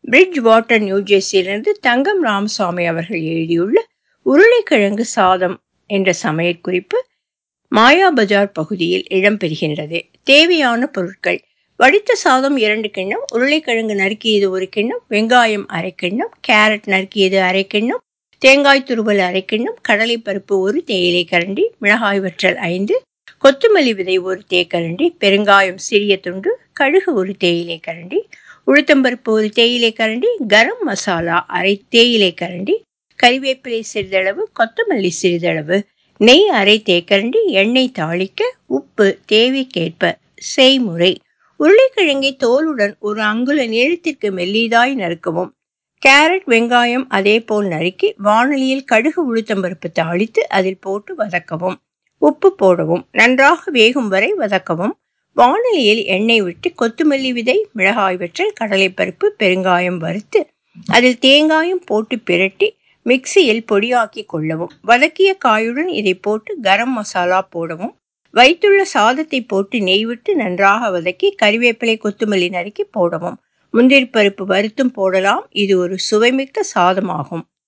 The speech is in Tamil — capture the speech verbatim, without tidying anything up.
பிரிட்ஜ் வாட்டர், நியூஜெர்சியிலிருந்து தங்கம் ராமசாமி அவர்கள் எழுதியுள்ள உருளைக்கிழங்கு சாதம் என்ற சமையற்குறிப்பு மாயா பஜார் பகுதியில் இடம்பெறுகின்றது. தேவையான பொருட்கள்: வடித்த சாதம் இரண்டு கிண்ணம், உருளைக்கிழங்கு நறுக்கியது ஒரு கிண்ணம், வெங்காயம் அரை கிண்ணம், கேரட் நறுக்கியது அரை கிண்ணம், தேங்காய் துருவல் அரை கிண்ணம், கடலைப்பருப்பு ஒரு தேயிலை கரண்டி, மிளகாய் வற்றல் ஐந்து, கொத்தமல்லி விதை ஒரு தேக்கரண்டி, பெருங்காயம் சிறிய துண்டு, கடுகு ஒரு தேயிலை கரண்டி, உளுத்தம்பருப்பு ஒரு தேயிலை கரண்டி, கரம் மசாலா அரை தேயிலை கரண்டி, கறிவேப்பிலை சிறிதளவு, கொத்தமல்லி சிறிதளவு, நெய் அரை தேக்கரண்டி, எண்ணெய் தாளிக்க, உப்பு தேவைக்கேற்ப. செய்முறை: உருளைக்கிழங்கை தோலுடன் ஒரு அங்குல நீளத்திற்கு மெல்லியதாய் நறுக்கவும். கேரட், வெங்காயம் அதே போல் நறுக்கி வாணலியில் கடுகு உளுத்தம்பருப்பு தாளித்து அதில் போட்டு வதக்கவும். உப்பு போடவும். நன்றாக வேகும் வரை வதக்கவும். வாணலியில் எண்ணெய் விட்டு கொத்தமல்லி விதை, மிளகாய் வற்றல், கடலைப்பருப்பு, பெருங்காயம் வறுத்து அதில் தேங்காயும் போட்டு பிரட்டி மிக்சியில் பொடியாக்கி கொள்ளவும். வதக்கிய காயுடன் இதை போட்டு கரம் மசாலா போடவும். வைத்துள்ள சாதத்தை போட்டு நெய் விட்டு நன்றாக வதக்கி கறிவேப்பிலை, கொத்தமல்லி நறுக்கி போடவும். முந்திரி பருப்பு வறுத்தும் போடலாம். இது ஒரு சுவைமிக்க சாதமாகும்.